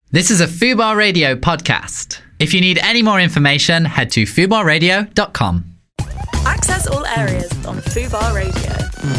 This is a Fubar Radio podcast. If you need any more information, head to fubarradio.com. Access all areas on Fubar Radio.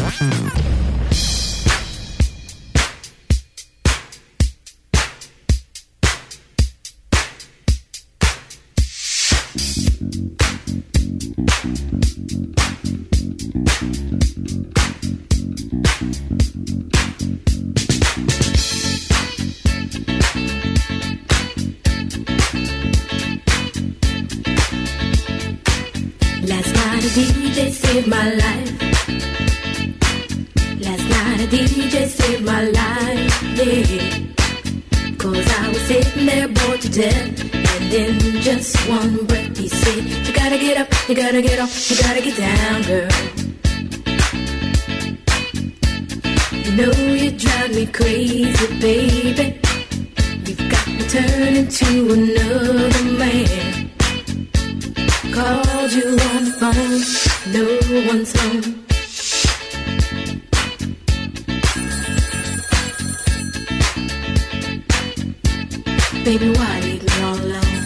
Last night a DJ saved my life. Last night a DJ saved my life, yeah. 'Cause I was sitting there bored to death, and in just one breath he said, you gotta get up, you gotta get off, you gotta get down, girl. You know you drive me crazy, baby. You've got me turning to another man. Called you on the phone, no one's home. Baby, why leave me all alone?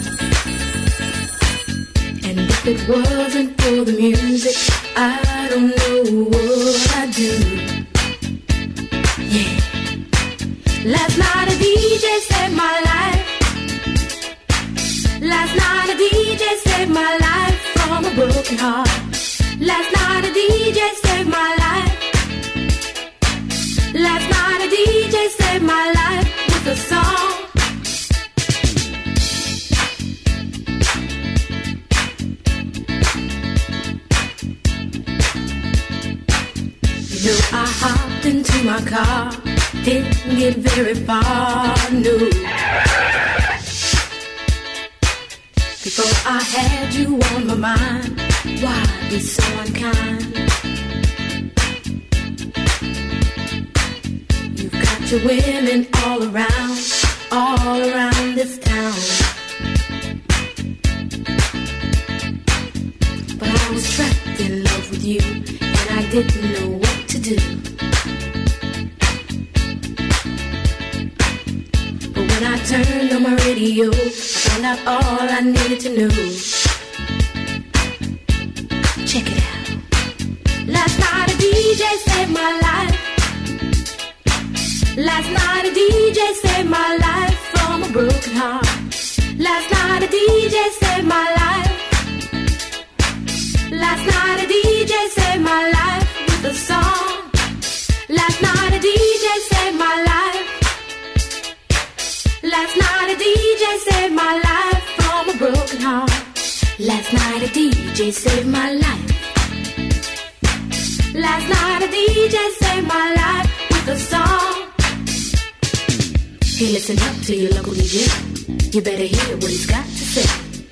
And if it wasn't for the music, I don't know what I'd do. Yeah. Last night a DJ saved my life. Last night a DJ saved my life from a broken heart. Last night a DJ saved my life. Last night a DJ saved my life with a song. You know I hopped into my car, didn't get very far, no. Before I had you on my mind, why be so unkind? You've got your women all around this town. But I was trapped in love with you, and I didn't know what to do. But when I turned on my radio, I found out all I needed to know. Check it out. Last night a DJ saved my life. Last night a DJ saved my life from a broken heart. Last night a DJ saved my life. Last night a DJ saved my life with a song. Last night a DJ saved my life. Last night a DJ saved my life from a broken heart. Last night a DJ saved my life. Last night a DJ saved my life with a song. Hey, listen up to your local DJ. You better hear what he's got to say.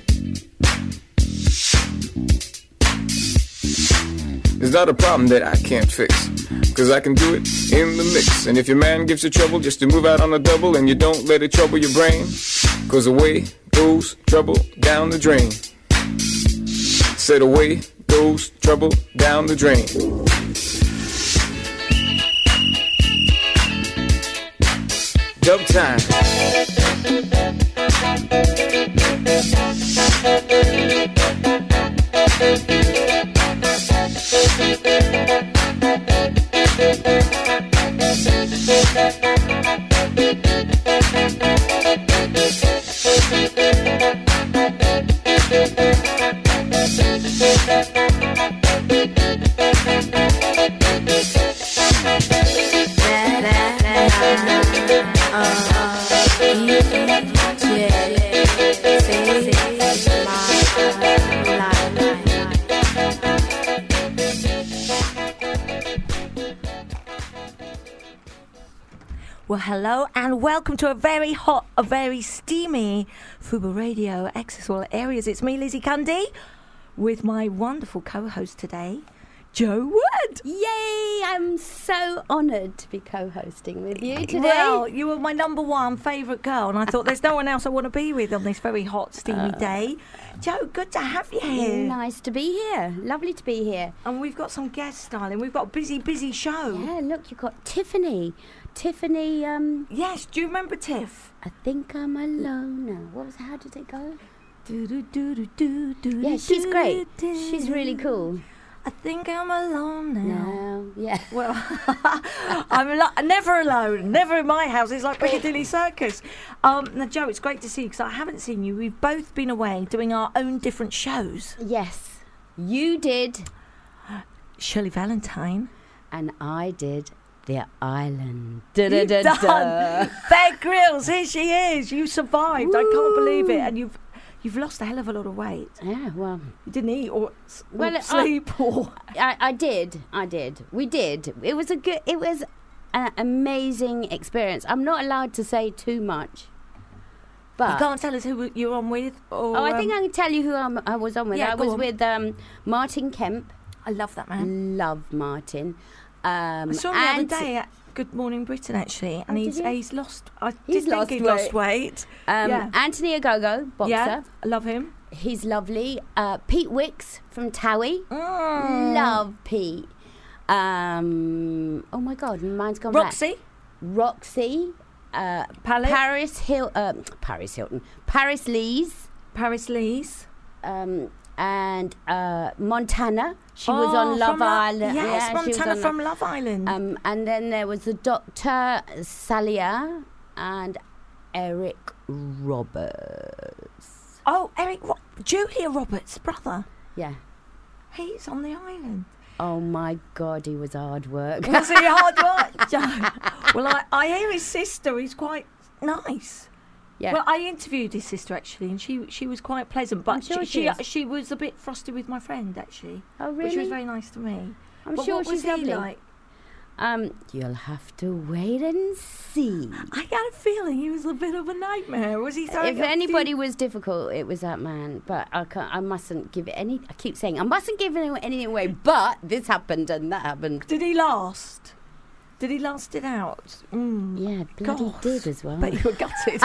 It's not a problem that I can't fix, 'cause I can do it in the mix. And if your man gives you trouble just to move out on a double, and you don't let it trouble your brain, 'cause away goes trouble down the drain. Said away goes trouble down the drain. Dub time. Well, hello and welcome to a very hot, a very steamy Fubar Radio Access All Areas. It's me, Lizzie Cundy, with my wonderful co-host today, Jo Wood. Yay! I'm so honoured to be co-hosting with you today. Well, you were my number one favourite girl, and I thought there's no one else I want to be with on this very hot, steamy day. Jo, good to have you here. Nice to be here. Lovely to be here. And we've got some guests, darling. We've got a busy, busy show. Yeah, look, you've got Tiffany. Yes, do you remember Tiff? I think I'm alone now. How did it go? Yeah, Yeah, she's great. She's really cool. I think I'm alone now. No, yeah. Well, never alone. Never in my house. It's like Piccadilly Circus. Now, Joe, it's great to see you because I haven't seen you. We've both been away doing our own different shows. Yes, you did. Shirley Valentine. And I did The Island. You've done. Bear Grylls, here she is. You survived. Woo. I can't believe it. And you've lost a hell of a lot of weight. Yeah, well, You didn't eat or sleep or... I did. We did. It was an amazing experience. I'm not allowed to say too much. But You can't tell us who you're on with? Or, I think I can tell you who I was on with. Yeah, I go was on. with Martin Kemp. I love that man. Love Martin. I saw him the other day at Good Morning Britain, actually, and did you? he's lost. I He's did think he'd lost lost weight. Yeah. Anthony Ogogo, boxer. Yeah, I love him. He's lovely. Pete Wicks from Towie. Love Pete. Oh my God, mine's gone Roxy. back. Roxy. Palette. Paris Hilton. Paris Lees. Paris Lees. And Montana. She was on Love Island. Yes, Yeah, she was Montana on from Love Island. and then there was the Dr. Salia and Eric Roberts. Julia Roberts' brother. Yeah. He's on the island. Oh my God, he was hard work. Was he hard work, Joe? Well, I hear his sister is quite nice. Yeah. Well, I interviewed his sister actually, and she was quite pleasant. But I'm sure she is. she was a bit frosty with my friend actually. Oh, But she was really? very nice to me. I'm But sure what was she's he lovely. like? You'll have to wait and see. I got a feeling he was a bit of a nightmare. Was he? If anybody was difficult, it was that man. But I mustn't give it any. I keep saying I mustn't give anything away. But this happened and that happened. Did he last? Did he last it out? Yeah, bloody God. did as well. But you were gutted.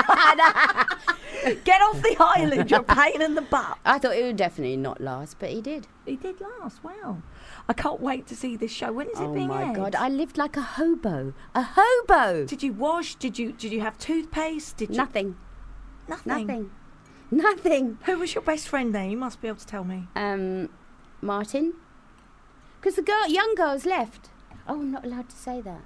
Get off the island. You're a pain in the butt. I thought it would definitely not last, but he did. He did last. Wow. I can't wait to see this show. When is it being Oh my aired? God! I lived like a hobo. A hobo. Did you wash? Did you have toothpaste? Did you? Nothing. Nothing. Nothing. Who was your best friend there? You must be able to tell me. Martin. Because the young girls left. Oh, I'm not allowed to say that.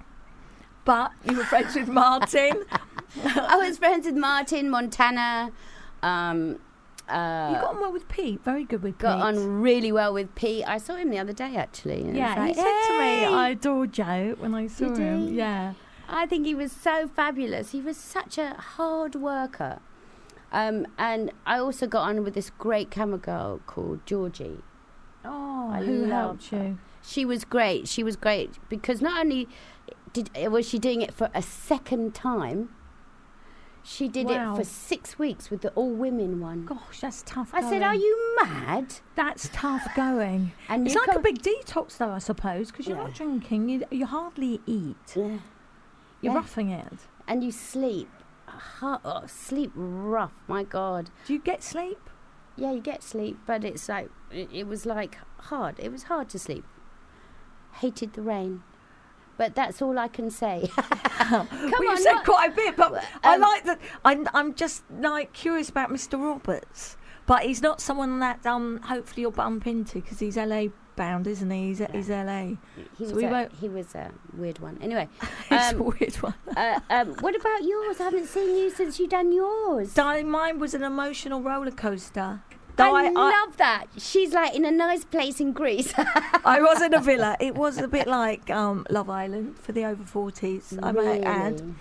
But you were friends with Martin. I was friends with Martin, Montana. You got on well with Pete. Very good with Pete. Got on really well with Pete. I saw him the other day, actually. And Yeah, it was he said to me, "Hey!" I adore Joe when I saw Did him. he? Yeah. I think he was so fabulous. He was such a hard worker. And I also got on with this great camera girl called Georgie. Oh, I who loved helped you? She was great. She was great because not only was she doing it for a second time, she did Wow. it for 6 weeks with the all-women one. Gosh, that's tough I going. said, are you mad? That's tough going. And It's you like a can't- big detox, though, I suppose, because you're Yeah. not drinking. You hardly eat. Yeah. You're Yeah. roughing it. And you sleep. Sleep rough, my God. Do you get sleep? Yeah, you get sleep, but it's like, it was like hard. It was hard to sleep. Hated the rain. But that's all I can say. Come Well, you on, said not- quite a bit, but I like that. I'm just like curious about Mr. Roberts, but he's not someone that hopefully you'll bump into because he's LA bound, isn't he? He's LA. He So was, we a, won't- he was a weird one. Anyway, It's a weird one. what about yours? I haven't seen you since you done yours. Darling, mine was an emotional roller coaster. I love that. She's like in a nice place in Greece. I was in a villa. It was a bit like Love Island for the over 40s, I might add.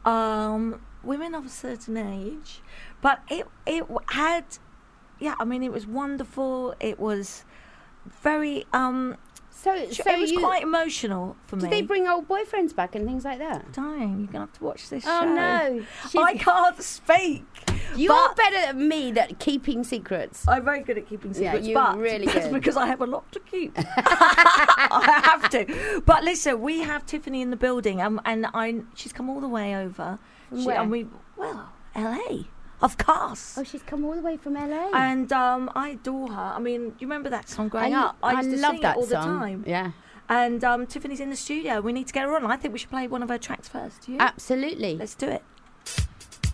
Women of a certain age, but it had, yeah. I mean, it was wonderful. It was very So it was quite emotional for me. Did they bring old boyfriends back and things like that? Darling, you're gonna have to watch this Oh show. no, I can't speak. You're but better than me at keeping secrets. I'm very good at keeping Yeah, secrets, you're but really that's good. because I have a lot to keep. I have to. But listen, we have Tiffany in the building, and she's come all the way over. Where? LA, of course. Oh, she's come all the way from LA. And I adore her. I mean, you remember that song growing up? I used to love sing that it all the song. time. Yeah, And Tiffany's in the studio. We need to get her on. I think we should play one of her tracks first. Do you? absolutely. Let's do it.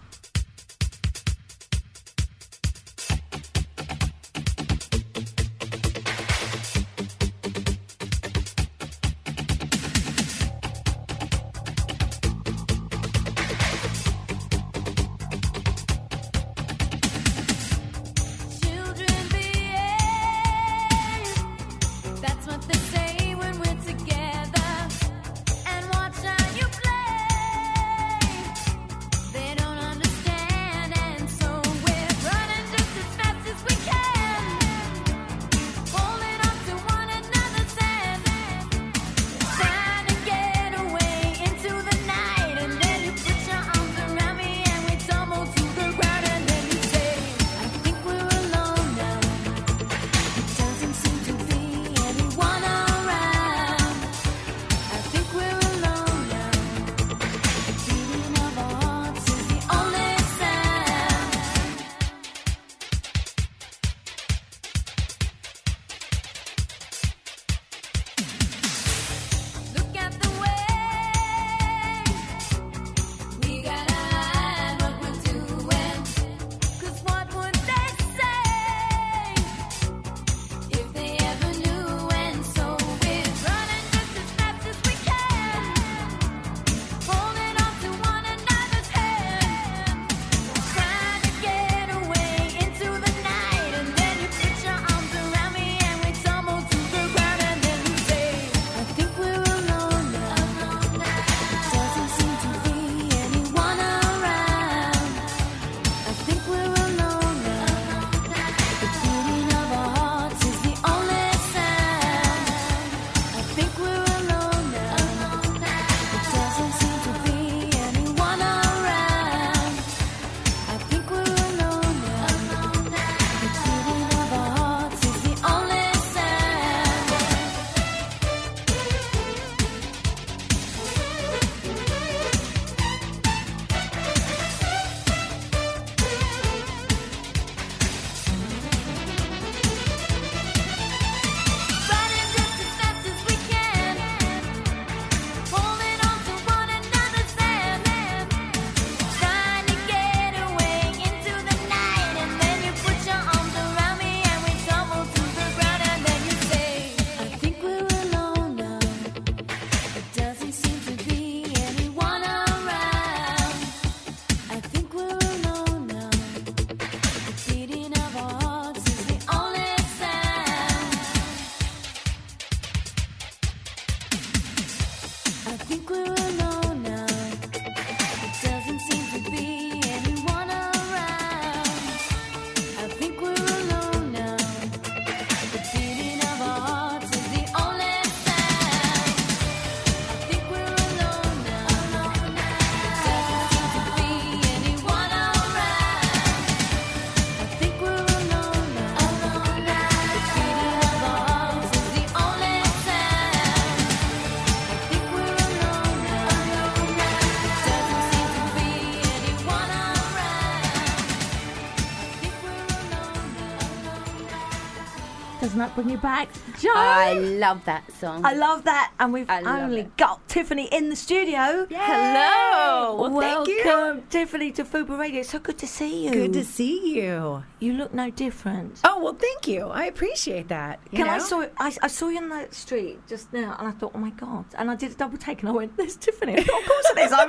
Doesn't that bring you back? Joe? I love that song. I love that. And we've I love only it. got Tiffany in the studio. Hello. Well, Welcome, thank you. Tiffany, to Fuba Radio. It's so good to see you. Good to see you. You look no different. Oh, well, thank you. I appreciate that. I saw you on the street just now, and I thought, oh my God! And I did a double take, and I went, "There's Tiffany." I thought, of course it is. I'm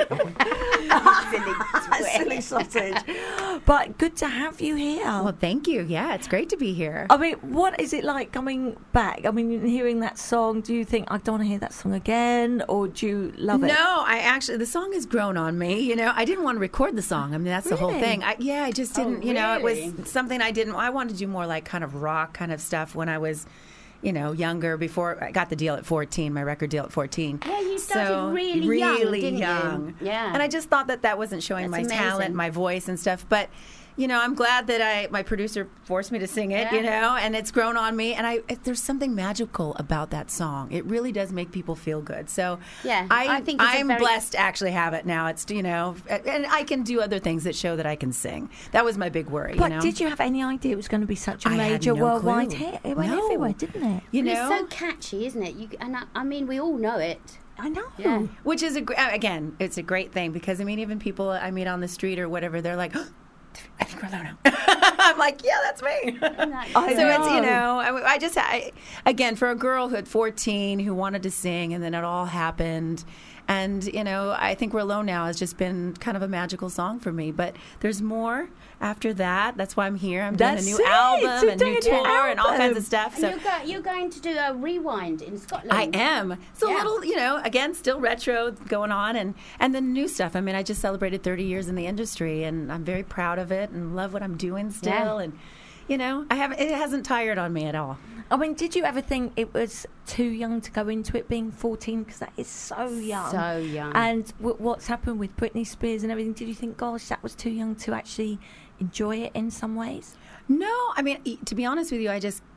interviewing. Silly sausage. But good to have you here. Well, thank you. Yeah, it's great to be here. I mean, what is it like coming back? I mean, hearing that song, do you think, I don't want to hear that song again, or do you love it? No, the song has grown on me. You know, I didn't want to record the song. I mean, that's the whole Really? thing. I just didn't, you know, it really? was something I wanted to do more like kind of rock kind of stuff when I was, you know, younger, before I got the deal at 14, my record deal at 14. Yeah, you started So, really young, didn't you? young. Yeah. And I just thought that wasn't showing That's my talent, amazing. my voice and stuff. But, you know, I'm glad that my producer forced me to sing it, Yeah. you know, and it's grown on me. And there's something magical about that song. It really does make people feel good. So Yeah, I think it's a I'm very- blessed to actually have it now. It's, you know, and I can do other things that show that I can sing. That was my big worry, But you know. did you have any idea it was going to be such a I had major no worldwide clue. hit? It went No. everywhere, didn't it? You But know? it's so catchy, isn't it? I mean, we all know it. I know. Yeah. Which is, again, it's a great thing because, I mean, even people I meet on the street or whatever, they're like, oh, I think we're low now. I'm like, yeah, that's me. I So it's, you know. know, again, for a girl who at 14 who wanted to sing and then it all happened. And, you know, I think We're Alone Now has just been kind of a magical song for me. But there's more after that. That's why I'm here. I'm doing a That's new it. album You're and doing new a new tour and all kinds album. of stuff. So You're going to do a rewind in Scotland. I am. It's a Yeah. little, you know, again, still retro going on and the new stuff. I mean, I just celebrated 30 years in the industry and I'm very proud of it and love what I'm doing still. Yeah. And, you know, it hasn't tired on me at all. I mean, did you ever think it was too young to go into it, being 14? Because that is so young. So young. And what's happened with Britney Spears and everything, did you think, gosh, that was too young to actually enjoy it in some ways? No, I mean, to be honest with you,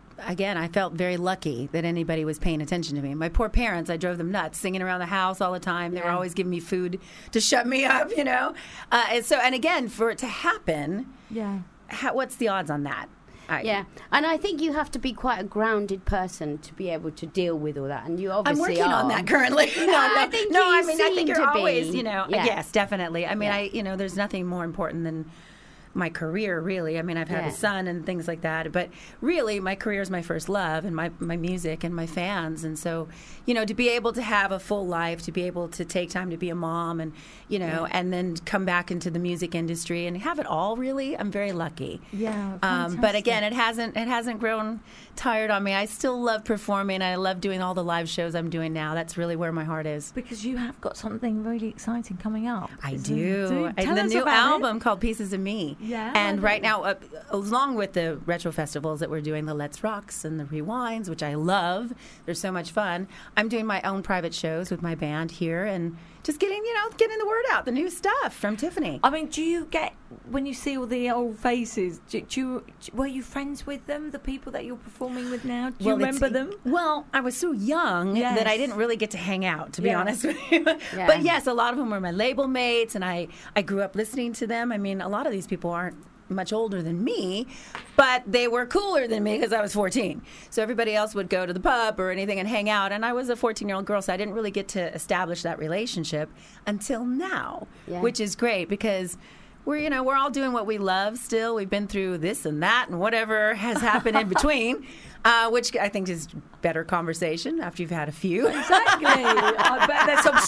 I felt very lucky that anybody was paying attention to me. My poor parents, I drove them nuts, singing around the house all the time. They were always giving me food to shut me up, you know. And again, for it to happen, Yeah. what's the odds on that? Yeah, and I think you have to be quite a grounded person to be able to deal with all that, and you I'm obviously working are. on that currently. I think no. you I mean, I think seem you're to always, be. you know, Yeah. yes, definitely. I mean, Yeah. you know, there's nothing more important than my career, really. I mean, I've had Yeah. a son and things like that, but really, my career is my first love, and my music and my fans. And so, you know, to be able to have a full life, to be able to take time to be a mom, and you know, and then come back into the music industry and have it all. Really, I'm very lucky. Yeah, But fantastic. again, it hasn't grown tired on me. I still love performing. I love doing all the live shows I'm doing now. That's really where my heart is. Because you have got something really exciting coming up. I Isn't do. it? Tell The us new about album called Pieces of Me. Yeah, And I right know. now, along with the retro festivals that we're doing, the Let's Rocks and the Rewinds, which I love, they're so much fun. I'm doing my own private shows with my band here and just getting the word out, the new stuff from Tiffany. I mean, do you get, when you see all the old faces, were you friends with them, the people that you're performing with now? Do you remember them? Well, I was so young Yes. that I didn't really get to hang out, to be Yeah. honest with you. Yeah. But yes, a lot of them were my label mates, and I grew up listening to them. I mean, a lot of these people aren't much older than me, but they were cooler than me because I was 14. So everybody else would go to the pub or anything and hang out, and I was a 14-year-old girl, so I didn't really get to establish that relationship until now, Yeah. which is great because we're all doing what we love still. We've been through this and that and whatever has happened in between, which I think is better conversation after you've had a few. Exactly. I bet there's some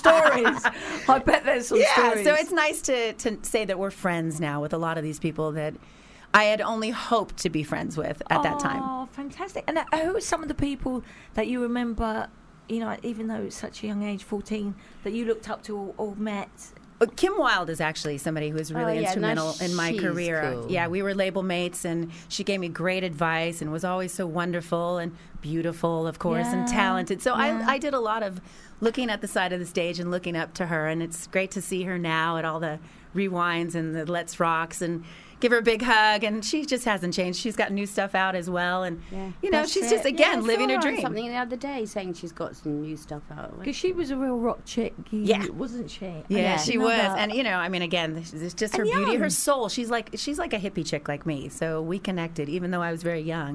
stories. Yeah, so it's nice to say that we're friends now with a lot of these people that I had only hoped to be friends with at that time. Oh, fantastic. And who are some of the people that you remember, you know, even though it's such a young age, 14, that you looked up to or met? Kim Wilde is actually somebody who was really Oh, yeah, instrumental no, in my she's career. cool. Yeah, we were label mates, and she gave me great advice and was always so wonderful and beautiful, of course, and Yeah, talented. So yeah. I did a lot of looking at the side of the stage and looking up to her, and it's great to see her now at all the rewinds and the Let's Rocks and give her a big hug. And she just hasn't changed. She's got new stuff out as well, and you know, That's she's it. just again I living saw her on dream. Something the other day saying she's got some new stuff out. Because she was a real rock chick, Yeah. wasn't she? Yeah, Yeah. she Know was, that. and you know, I mean, again, it's just her And beauty, young. her soul. She's like a hippie chick like me, so we connected, even though I was very young.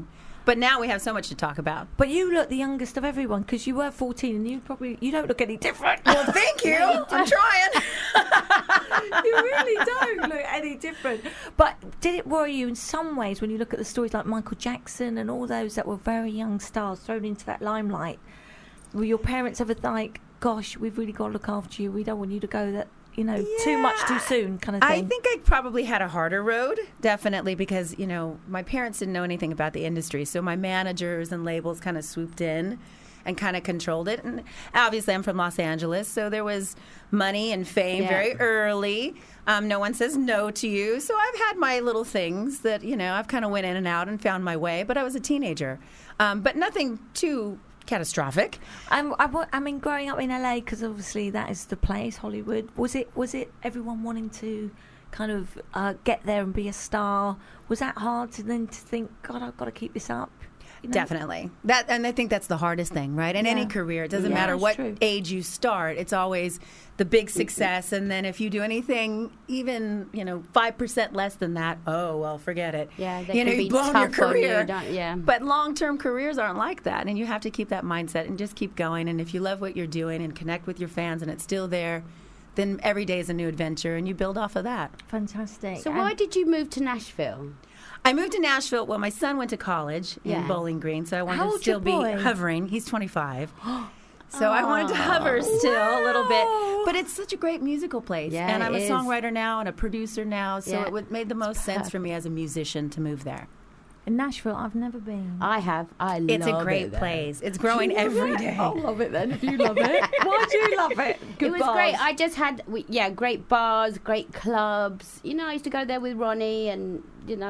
But now we have so much to talk about. But you look the youngest of everyone because you were 14 and you don't look any different. Well, thank you. I'm trying. You really don't look any different. But did it worry you in some ways when you look at the stories like Michael Jackson and all those that were very young stars thrown into that limelight? Were your parents ever like, gosh, we've really got to look after you, we don't want you to go that, too much too soon kind of thing? I think I probably had a harder road, definitely, because, my parents didn't know anything about the industry. So my managers and labels kind of swooped in and kind of controlled it. And obviously I'm from Los Angeles, so there was money and fame very early. No one says no to you. So I've had my little things that, I've kind of went in and out and found my way. But I was a teenager. But nothing too catastrophic. I mean, growing up in LA, because obviously that is the place, Hollywood. Was it everyone wanting to kind of get there and be a star? Was that hard to think, God, I've got to keep this up? Definitely. And I think that's the hardest thing, right? In any career, it doesn't matter what age you start. It's always the big success, and then if you do anything even 5% less than that, oh well, forget it. Yeah, you've blown your career. Yeah. But long-term careers aren't like that, and you have to keep that mindset and just keep going. And if you love what you're doing and connect with your fans, and it's still there, then every day is a new adventure, and you build off of that. Fantastic. So why did you move to Nashville? I moved to Nashville. Well, my son went to college in Bowling Green, so I wanted to still be hovering. He's 25. So I wanted to hover still a little bit. But it's such a great musical place. Yeah, and I'm a is. songwriter now and a producer now, so it made the most sense for me as a musician to move there. In Nashville, I've never been. I have. I love it. It's a great place. It's growing every day. I love it then, if you love it. Why do you love it? It was great. I just had, great bars, great clubs. I used to go there with Ronnie and,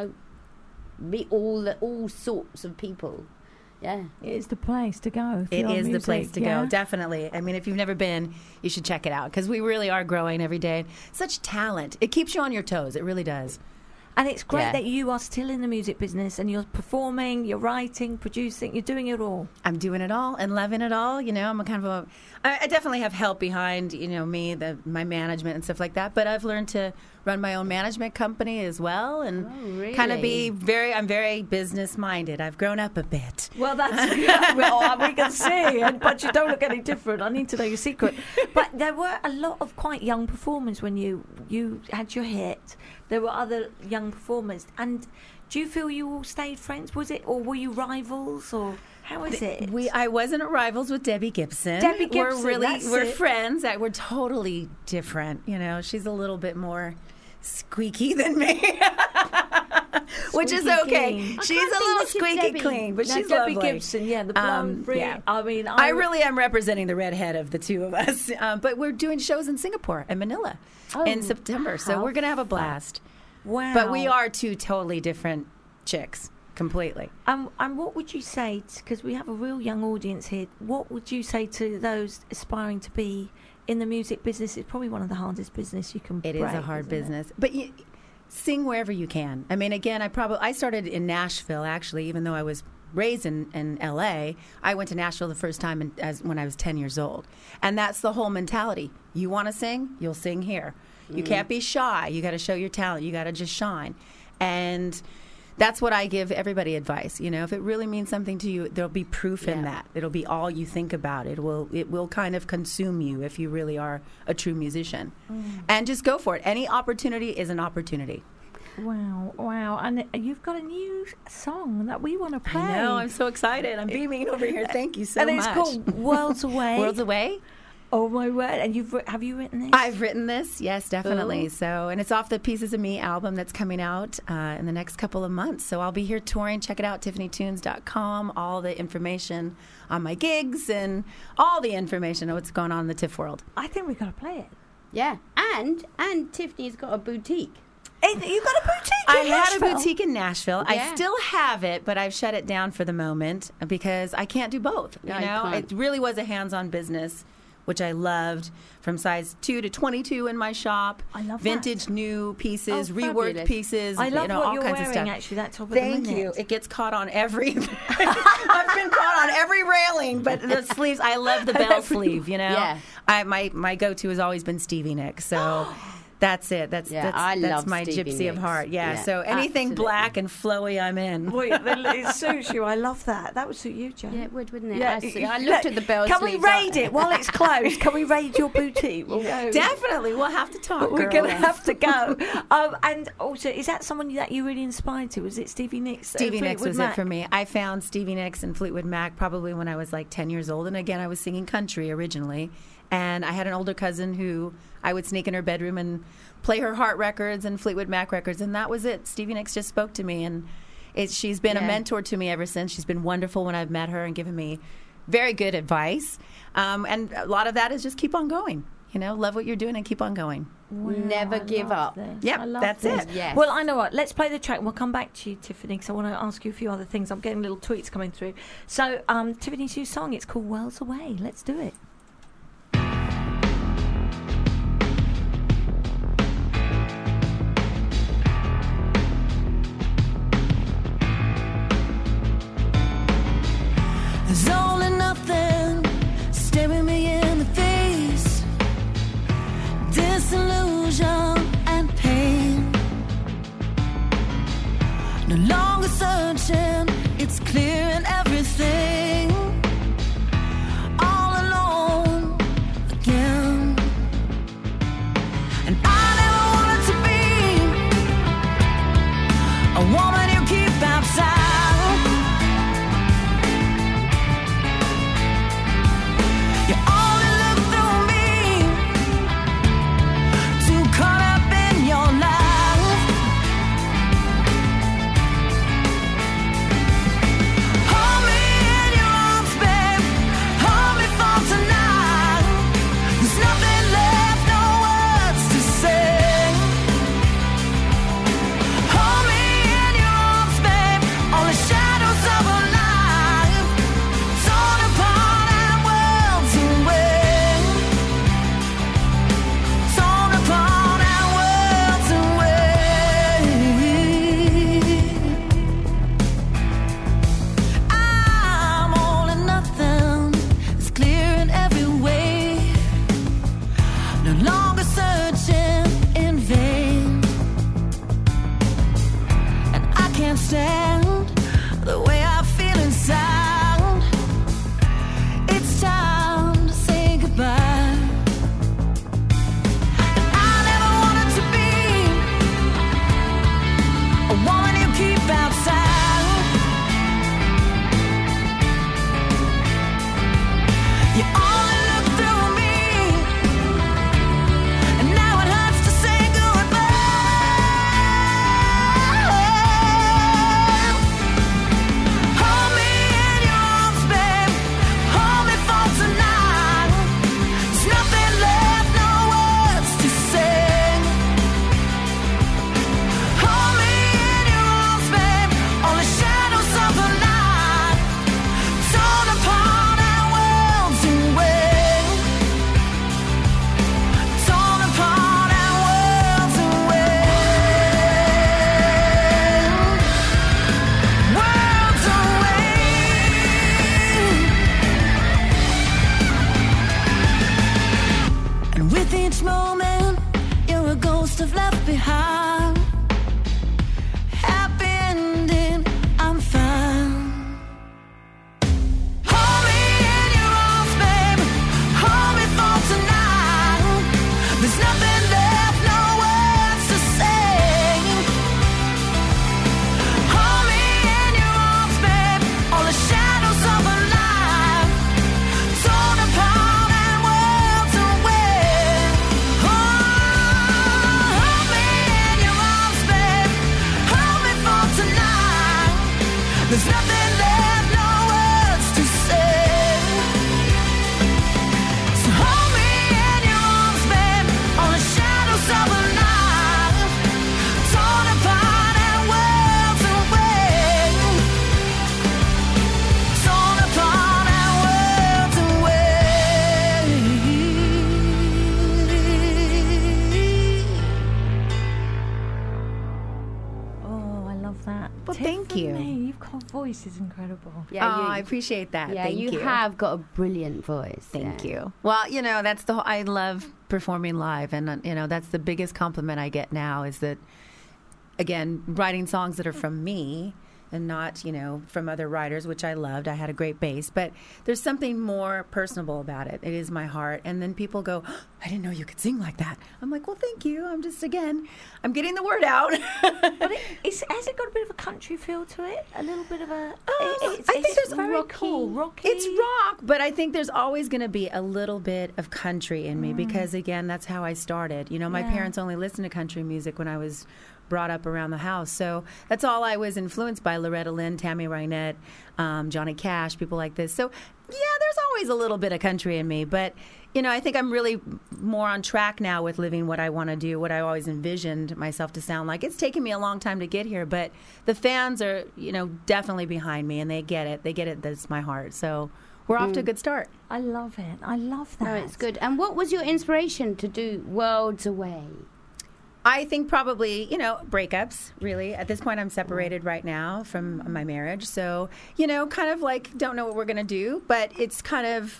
meet all sorts of people. Yeah. It's the place to go. It is the place to go, definitely. I mean, if you've never been, you should check it out because we really are growing every day. Such talent. It keeps you on your toes. It really does. And it's great that you are still in the music business and you're performing, you're writing, producing, you're doing it all. I'm doing it all and loving it all. I'm a kind of I definitely have help behind, me, my management and stuff like that. But I've learned to run my own management company as well and kind of I'm very business minded. I've grown up a bit. Well, that's well, we can see, but you don't look any different. I need to know your secret. But there were a lot of quite young performers when you had your hit. There were other young performers. And do you feel you all stayed friends? Was it, or were you rivals, or how is it? I wasn't rivals with Debbie Gibson. Debbie Gibson, we're friends. We're totally different. She's a little bit more squeaky than me. Which is okay. Clean. She's a little squeaky clean, but she's Debbie lovely. Gibson, the blonde free. Yeah. I mean, I really am representing the redhead of the two of us. But we're doing shows in Singapore and Manila in September, so we're going to have a blast. Wow. But we are two totally different chicks, completely. And what would you say, because we have a real young audience here, what would you say to those aspiring to be in the music business? It's probably one of the hardest business you can break. It is a hard business. But sing wherever you can. I mean, again, I started in Nashville, actually, even though I was raised in L.A. I went to Nashville the first time when I was 10 years old. And that's the whole mentality. You want to sing? You'll sing here. You can't be shy. You got to show your talent. You got to just shine. And that's what I give everybody advice. If it really means something to you, there'll be proof in that. It'll be all you think about. It will kind of consume you if you really are a true musician. And just go for it. Any opportunity is an opportunity. Wow. And you've got a new song that we want to play. I know. I'm so excited. I'm beaming over here. Thank you so much. And it's called Worlds Away. Worlds Away? Oh, my word. And have you written this? I've written this, yes, definitely. Ooh. So, and it's off the Pieces of Me album that's coming out in the next couple of months. So I'll be here touring. Check it out, TiffanyTunes.com. All the information on my gigs and all the information on what's going on in the TIFF world. I think we've got to play it. Yeah. And Tiffany's got a boutique. You got a boutique I had a boutique in Nashville. Yeah. I still have it, but I've shut it down for the moment because I can't do both. You know, it really was a hands-on business, which I loved, from size 2 to 22 in my shop. I love vintage, that. New pieces, reworked pieces. I love what all you're kinds wearing, of stuff. Actually, that's top of Thank the minute. you. It gets caught on every. I've been caught on every railing, but the sleeves. I love the bell sleeve. You know, yeah. My go-to has always been Stevie Nicks. So. That's it. Yeah, I that's love my Stevie gypsy of Nicks. heart. Yeah. Yeah, So anything absolutely. black and flowy, I'm in. Boy, it suits you. I love that. That would suit you, Jo. Yeah, it would, wouldn't it? Yeah, I looked at the bell Can we sleeves. raid it while it's closed? Can we raid your boutique? We'll go. Definitely, we'll have to talk. We're girl. going to have to go. And also, is that someone that you really inspired to? Was it Stevie Nicks? Stevie Nicks Fleetwood was Mac? it for me. I found Stevie Nicks and Fleetwood Mac probably when I was like 10 years old. And again, I was singing country originally. And I had an older cousin who I would sneak in her bedroom and play her Heart records and Fleetwood Mac records. And that was it. Stevie Nicks just spoke to me. And she's been a mentor to me ever since. She's been wonderful when I've met her and given me very good advice. And a lot of that is just keep on going. You know, love what you're doing and keep on going. Never give up. Yep, that's it. Yes. Well, I know what. Let's play the track. We'll come back to you, Tiffany, because I want to ask you a few other things. I'm getting little tweets coming through. So, Tiffany's new song, it's called Worlds Away. Let's do it. There's only nothing staring me in the face. Disillusion and pain. No longer searching, it's clearing everything. All alone again. And I never wanted to be a woman you keep outside. You only look through me, too caught up in your life. Hold me in your arms, babe. Hold me for tonight. There's nothing left, no words to say. Hold me in your arms, babe. All the shadows of a life, torn apart and worlds away. Torn apart and worlds away. I'm all and nothing. It's clear in every way. No longer searching in vain. And I can't stand the way I feel inside. It's time to say goodbye. And I never wanted to be a woman you keep outside. You only look through me, and now it hurts to say goodbye. that. Well, thank you. Tiffany, you've got a voice, is incredible. Yeah, I appreciate that. Yeah, Thank you have got a brilliant voice. Thank yeah. you. Well, that's I love performing live, and that's the biggest compliment I get now is that, again, writing songs that are from me and not, from other writers, which I loved. I had a great bass, but there's something more personable about it. It is my heart. And then people go, oh, I didn't know you could sing like that. I'm like, well, thank you. I'm just, again, I'm getting the word out. But has it got a bit of a country feel to it? A little bit of a... I think there's very rocky. cool, rocky. It's rock, but I think there's always going to be a little bit of country in me because, again, that's how I started. My parents only listened to country music when I was brought up around the house. So that's all I was influenced by, Loretta Lynn, Tammy Wynette, Johnny Cash, people like this. So, yeah, there's always a little bit of country in me. But, I think I'm really more on track now with living what I want to do, what I always envisioned myself to sound like. It's taken me a long time to get here, but the fans are, definitely behind me, and they get it. They get it that it's my heart. So we're off to a good start. I love it. I love that. No, it's good. And what was your inspiration to do Worlds Away? I think probably, breakups, really. At this point, I'm separated right now from my marriage. So, kind of like don't know what we're going to do. But it's kind of,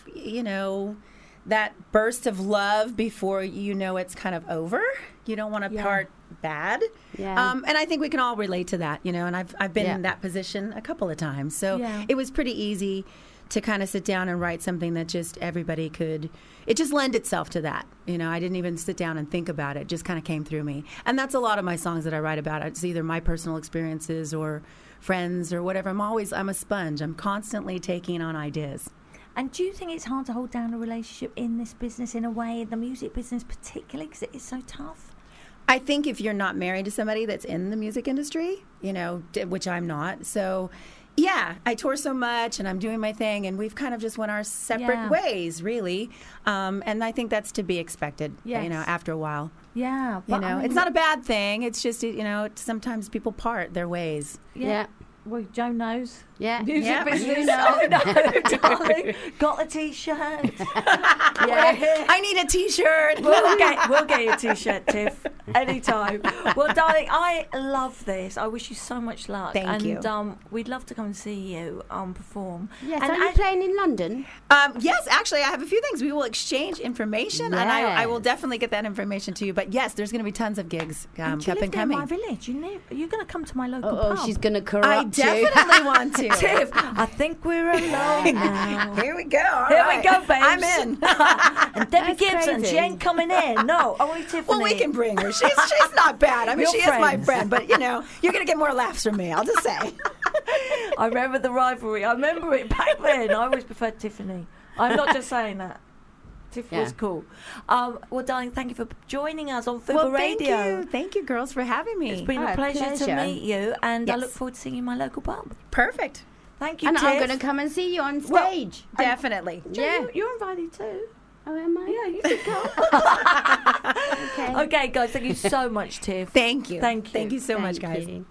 that burst of love before it's kind of over. You don't want to part bad. Yeah. And I think we can all relate to that, and I've been in that position a couple of times. So it was pretty easy to kind of sit down and write something that just everybody could, it just lent itself to that. I didn't even sit down and think about it. It just kind of came through me. And that's a lot of my songs that I write about. It's either my personal experiences or friends or whatever. I'm a sponge. I'm constantly taking on ideas. And do you think it's hard to hold down a relationship in this business in a way, the music business particularly, because it is so tough? I think if you're not married to somebody that's in the music industry, which I'm not, so... Yeah, I tour so much and I'm doing my thing and we've kind of just went our separate ways, really. And I think that's to be expected, after a while. Yeah. But it's not a bad thing. It's just, sometimes people part their ways. Yeah. Well, Joe knows. Yeah. Music business. I know, darling. Got the T-shirt. I need a T-shirt. We'll get you a T-shirt, Tiff. Anytime. Well, darling, I love this. I wish you so much luck. Thank you. And we'd love to come and see you perform. Yes. And are you playing in London? Yes, actually, I have a few things. We will exchange information, and I will definitely get that information to you. But yes, there's going to be tons of gigs up and coming. In my village. You're going to come to my local pub. She's going to corrupt I definitely want to. Tiff, I think we're alone now. Here we go. Here we go, babes. I'm in. And Debbie Gibson, she ain't coming in. No, only Tiffany. Well, we can bring her. She's not bad. I mean, You're she friends. is my friend, but you're going to get more laughs from me. I'll just say. I remember the rivalry. I remember it back then. I always preferred Tiffany. I'm not just saying that. Tiff was cool. Well, darling, thank you for joining us on Fuba Radio. Thank you, girls, for having me. It's been a pleasure to meet you, and I look forward to seeing you in my local pub. Perfect. Thank you, And Tiff. I'm going to come and see you on stage. Definitely. You're invited too. Oh, am I? Yeah, you should come. Okay. Okay, guys, thank you so much, Tiff. Thank you. Thank you. Thank you so much, guys. you.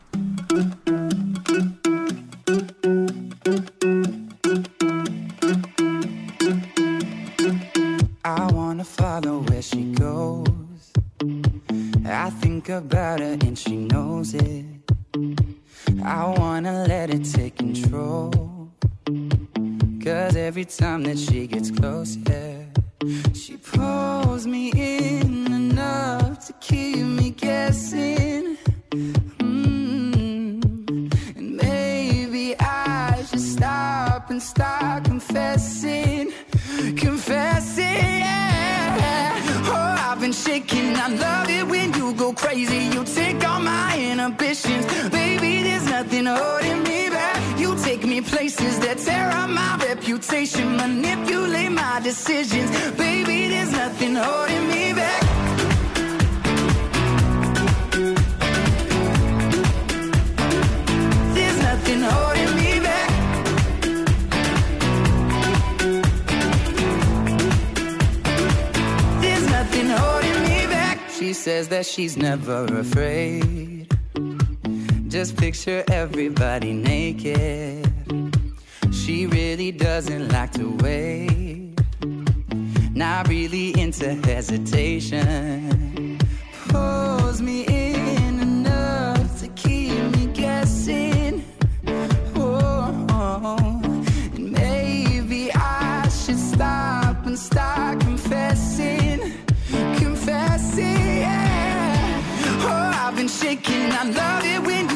I wanna follow where she goes. I think about her and she knows it. I wanna let it take control. 'Cause every time that she gets close, she pulls me in enough to keep me guessing. And maybe I should stop and start confessing. Oh, I've been shaking. I love it when you go crazy. You take all my inhibitions. Baby, there's nothing holding me back. You take me places that tear up my reputation. Manipulate my decisions. Baby, there's nothing holding me back. There's nothing holding me back. Holding me back. She says that she's never afraid. Just picture everybody naked. She really doesn't like to wait. Not really into hesitation. Pulls me in enough to keep me guessing.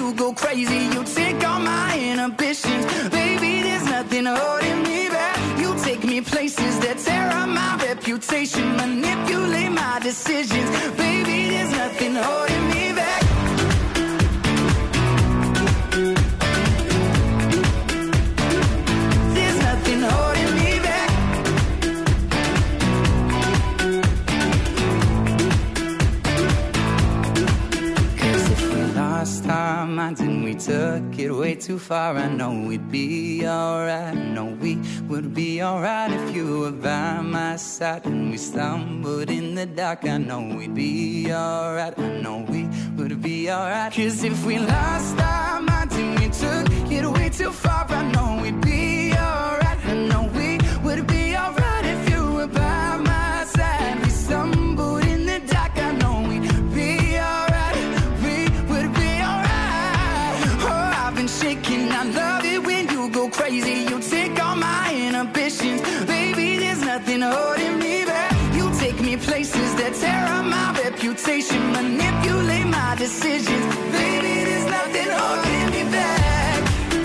you go crazy. You take all my inhibitions. Baby, there's nothing holding me back. You take me places that tear up my reputation. Manipulate my decisions. Baby, there's nothing holding me back. There's nothing holding me back. Cause if we lost our minds and we took it way too far, I know we'd be alright. I know we would be alright if you were by my side. And we stumbled in the dark, I know we'd be alright. I know we would be alright. Cause if we lost our minds and we took it way too far, I know we'd be alright. I know we would be alright if you were by my side. We stumbled in the dark, I know we'd be alright. We would be alright. Oh, I've been shaking, I love it when you go crazy. You take all my inhibitions. Baby, there's nothing holding me back. You take me places that tear up my reputation. Manipulate my decisions. Baby, there's nothing holding me back.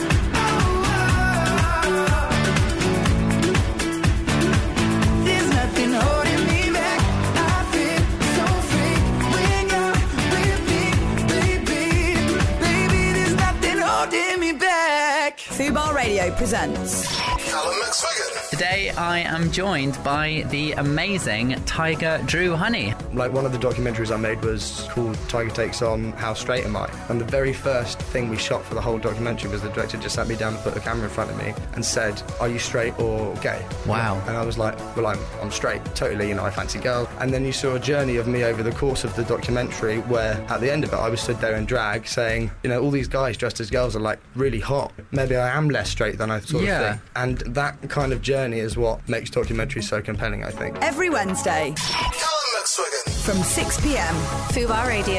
There's nothing holding me back. I feel so free when you're with me, baby. Baby, there's nothing holding me back. Fubar Radio presents Callum McSwiggan. Today I am joined by the amazing Tiger Drew Honey. Like, one of the documentaries I made was called Tiger Takes On How Straight Am I? And the very first thing we shot for the whole documentary was the director just sat me down and put the camera in front of me and said, are you straight or gay? Wow. And I was like, well, I'm straight, totally, I fancy girls. And then you saw a journey of me over the course of the documentary where at the end of it I was stood there in drag saying, all these guys dressed as girls are like really hot. Maybe I am less straight than I sort of think. And that kind of journey is what makes documentaries so compelling, I think. every Wednesday Callum McSwiggan. from 6 p.m. Fubar Radio.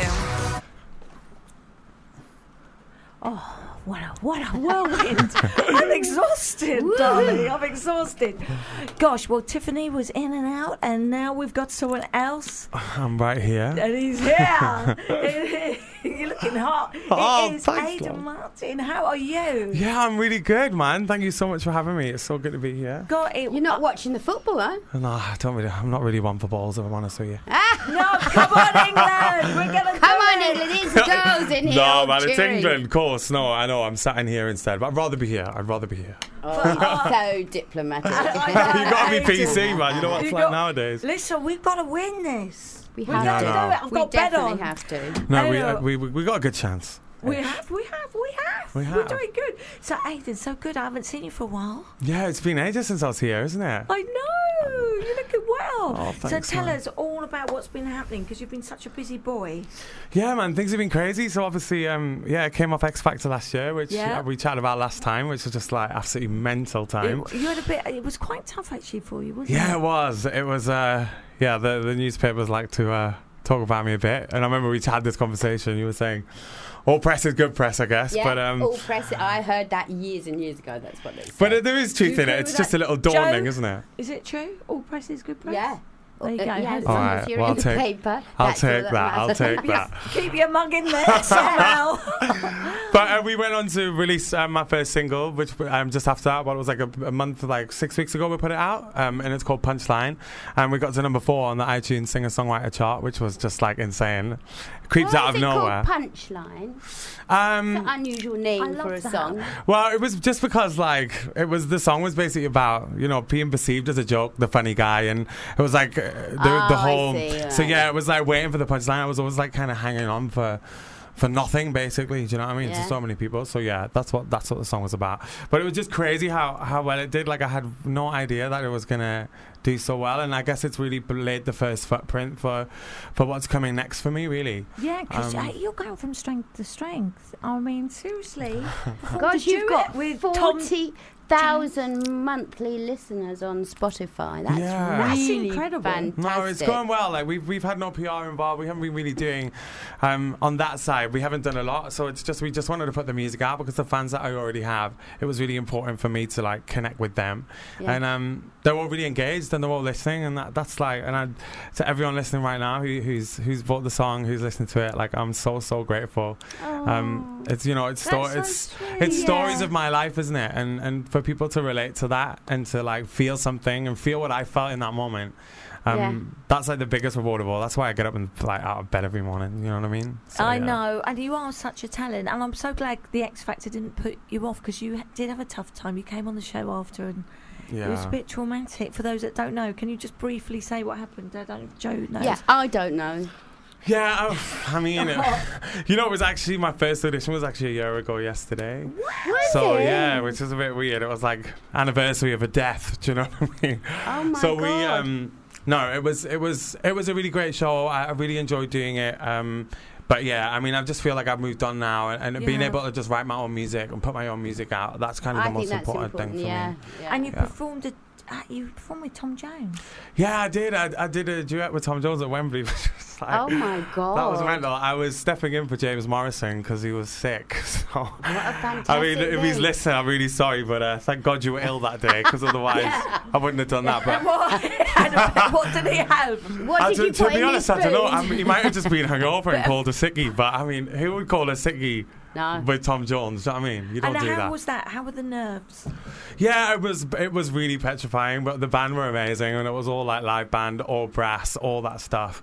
What a whirlwind. I'm exhausted, darling. I'm exhausted. Gosh, well, Tiffany was in and out, and now we've got someone else. I'm right here. And he's here. You're looking hot. Oh, it is thanks, Aidan love. Martin. How are you? Yeah, I'm really good, man. Thank you so much for having me. It's so good to be here. You're not watching the football, huh? No, I'm not really one for balls, if I'm honest with you. No, come on, England. We're going to Come on, England. It's girls in here. No, man, it's cheering. England, of course. No, I know. I'm sat in here instead, but I'd rather be here. Oh, so diplomatic. You got to be PC, man. You know what it's like nowadays. Listen, we've got to win this. We We've have got to. to do it. I've We got bet definitely on. have to. No, we got a good chance. We have. We We're have. doing good. So, Aidan, so good. I haven't seen you for a while. Yeah, it's been ages since I was here, isn't it? I know. You're looking well. Oh, thanks, so tell man. us all about what's been happening, because you've been such a busy boy. Yeah, man, things have been crazy. So obviously, I came off X Factor last year, which we chatted about last time, which was just like absolutely mental time. You had a bit. It was quite tough actually for you, wasn't it? Yeah, it was. It was. The newspapers like to talk about me a bit, and I remember we had this conversation. You were saying, all press is good press, I guess. Yeah, but all press. I heard that years and years ago. That's what they said. but there is truth Do you in it. agree It's with just that? a little daunting, Joe? isn't it? Is it true? All press is good press. Yeah. There you go. Yeah, as All long right, as you're well, in the paper. I'll that's all take that. I'll matters. take that. Keep your mug in there somehow. But we went on to release my first single, which just after that, it was like a month, like 6 weeks ago, we put it out, and it's called Punchline, and we got to number 4 on the iTunes singer-songwriter chart, which was just like insane. It creeps Why out is of it nowhere. called Punchline? It's an unusual name for a song. Well, it was just because, the song was basically about, being perceived as a joke, the funny guy, and it was like the whole. So yeah, it was like waiting for the punchline. I was always like kind of hanging on for nothing, basically. Do you know what I mean? Yeah. To so many people. So yeah, that's what the song was about. But it was just crazy how well it did. Like, I had no idea that it was gonna do so well, and I guess it's really laid the first footprint for what's coming next for me, really. Yeah, because you're going from strength to strength. I mean, seriously. Gosh, to you've do got it with Tom 40,000 monthly listeners on Spotify. That's Yeah. really That's incredible. fantastic. No, it's going well. Like, we've had no PR involved. We haven't been really doing on that side. We haven't done a lot. So it's just we just wanted to put the music out because the fans that I already have, it was really important for me to like connect with them, and they're all really engaged and they're all listening, and that's like, to everyone listening right now who's bought the song, who's listening to it, like, I'm so grateful. It's it's That's so sweet. it's stories Yeah. of my life, isn't it? And for people to relate to that and to like feel something and feel what I felt in that moment. That's like the biggest reward of all. That's why I get up and like out of bed every morning. You know what I mean? So, I yeah. know, and you are such a talent, and I'm so glad the X Factor didn't put you off, because you did have a tough time. You came on the show after, and it was a bit traumatic. For those that don't know, can you just briefly say what happened? I don't know if Joe knows. Yeah, I don't know. Yeah, I mean, it was actually my first audition was actually a year ago yesterday. Was So it? yeah, which is a bit weird. It was like anniversary of a death. Do you know what I mean? Oh my so God. No, it was a really great show. I really enjoyed doing it. But yeah, I mean, I just feel like I've moved on now, and being able to just write my own music and put my own music out, that's kind of the most important thing for me. Yeah. And you performed with Tom Jones. Yeah, I did. I did a duet with Tom Jones at Wembley. Which was like, Oh my God. that was mental. I was stepping in for James Morrison because he was sick. So, What a fantastic I mean, if he's day. listening, I'm really sorry, but thank God you were ill that day, because otherwise I wouldn't have done that. But What did he have? What did you to put be in honest, his I don't know. food? I mean, he might have just been hungover and called a sickie. But I mean, who would call a sickie No. with Tom Jones? Do you know what I mean? You don't And do how that. was that? How were the nerves? Yeah, it was really petrifying, but the band were amazing, and it was all like live band, all brass, all that stuff.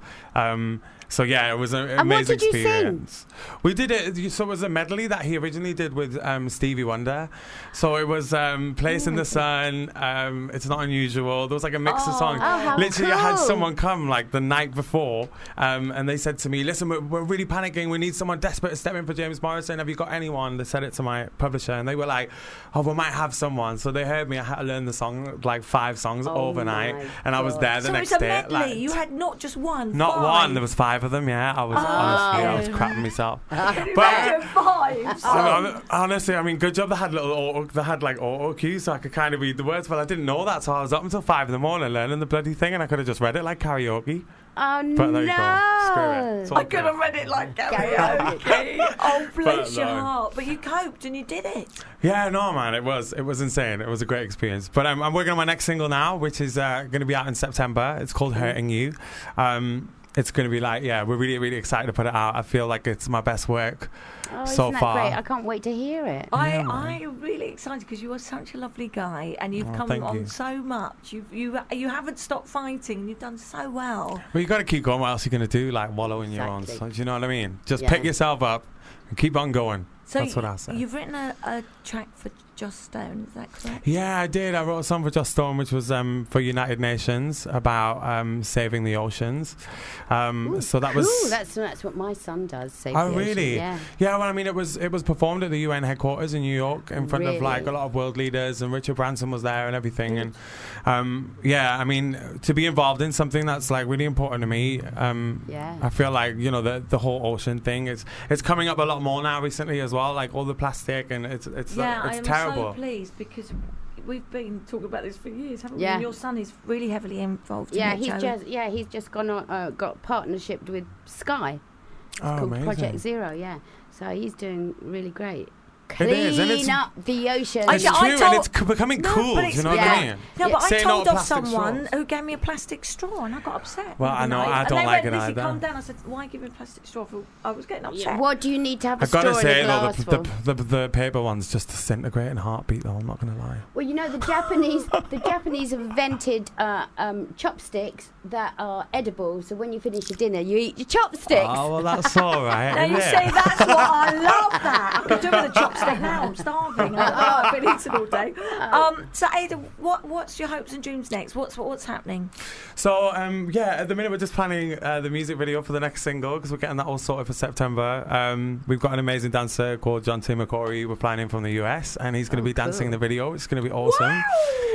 So yeah, it was an And what amazing did you sing? experience. We did it. So it was a medley that he originally did with Stevie Wonder. So it was "Place in the Sun." It's Not Unusual. There was like a mix of songs. Oh, how Literally, I had cool. someone come like the night before, and they said to me, "Listen, we're really panicking. We need someone desperate to step in for James Morrison. Have you got anyone?" They said it to my publisher, and they were like, "Oh, we might have someone." So they heard me. I had to learn the song, like 5 songs overnight, my and I was there the So next it's a day. medley. Like, You had not just one. not 5. one. There was 5 of them. Yeah, I was honestly, I was crapping myself. Imagine But 5. honestly, I mean, good job. They had like auto cues, so I could kind of read the words. But I didn't know that, so I was up until 5 in the morning learning the bloody thing, and I could have just read it like karaoke. Oh But there you go. Screw it. no. It's all I could have read it like Karaoke. karaoke. Oh, bless But your no. heart. But you coped and you did it. Yeah, no, man, it was insane. It was a great experience. But I'm working on my next single now, which is going to be out in September. It's called "Hurting You." It's going to be like, we're really, really excited to put it out. I feel like it's my best work Oh, so isn't that far. great? I can't wait to hear it. I'm really excited because you are such a lovely guy, and you've come thank on you. so much. You haven't stopped fighting, and you've done so well. Well, you got to keep going. What else are you going to do? Like wallow in your own. Exactly. Do you know what I mean? Just Yeah. pick yourself up and keep on going. So That's what I say. You've written a track for Joss Stone, is that correct? Yeah, I did. I wrote a song for Joss Stone, which was for United Nations about saving the oceans. So that was. Ooh, that's what my son does. Save Oh the ocean. really? Yeah. Yeah. Well, I mean, it was performed at the UN headquarters in New York in front of like Really? a lot of world leaders, and Richard Branson was there and everything. And yeah, I mean, to be involved in something that's like really important to me. Yeah. I feel like the whole ocean thing it's coming up a lot more now recently as well. Like all the plastic, and it's I am terrible. so pleased because we've been talking about this for years, haven't we? Yeah. And your son is really heavily involved. Yeah, in it, Joe. he's just gone on, got partnership with Sky. It's Oh, called amazing. Project Zero. Yeah, so he's doing really great. It is, and it's- Clean up the ocean. It's I true, told- and it's becoming No, cool. but Do it's- you know what yeah. I mean? No, but I Say no told to off plastic someone straws. who gave me a plastic straw, and I got upset. Well, the other I know, night. I And don't they like went, it Lizzie, either. calm down. I said, why give me a plastic straw? I was getting upset. What do you need to have a I've straw got to say in a though, glass for? the paper ones just disintegrate in a heartbeat. Though I'm not going to lie. Well, you know the Japanese have invented chopsticks that are edible. So when you finish your dinner, you eat your chopsticks. Oh well, that's all right. Now you isn't see, it? that's what I love. That I could do with a chopstick now. I'm starving. I've been eating all day. So Ada, what's your hopes and dreams next? What's happening? So yeah, at the minute we're just planning the music video for the next single because we're getting that all sorted for September. We've got an amazing dancer called John T. McCory. We're flying in from the US, and he's going to be dancing in the video. It's going to be awesome.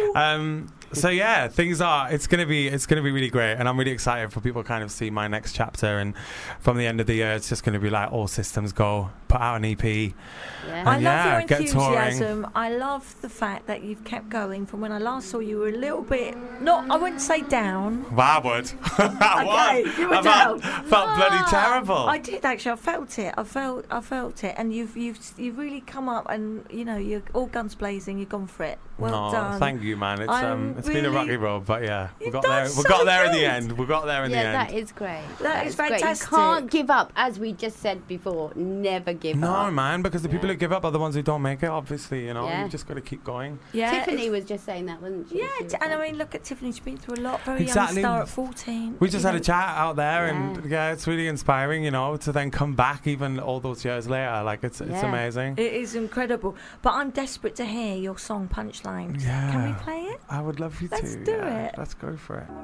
So yeah, it's going to be really great, and I'm really excited for people to kind of see my next chapter. And from the end of the year, it's just going to be like all systems go. Put out an EP. Yeah. And I love yeah, your get touring. enthusiasm. I love the fact that you've kept going. From when I last saw you, you were a little bit I wouldn't say down. Well, I would. Okay, you were down. Felt bloody terrible. I did actually. I felt it. I felt it. And you've really come up, and you're all guns blazing. You've gone for it. Well No, done. thank you, man. It's been a rocky road, but yeah, we got done there. We so got there in the good. end. We got there in the end. that is great. That is great. fantastic. You can't give up, as we just said before. Never give up. No, man, because the people who give up are the ones who don't make it. Obviously, you know, Yeah. you've just got to keep going. Yeah, Tiffany was just saying that, wasn't she? Yeah, She was and I like- mean, look at Tiffany. She's been through a lot. Very Exactly. young star at 14. We just you had a know. chat out there, and yeah, it's really inspiring, you know, to then come back even all those years later. Like it's Yeah. amazing. It is incredible. But I'm desperate to hear your song Punchline. Yeah. Can we play it? I would love you Let's to. do yeah. it. Let's go for it.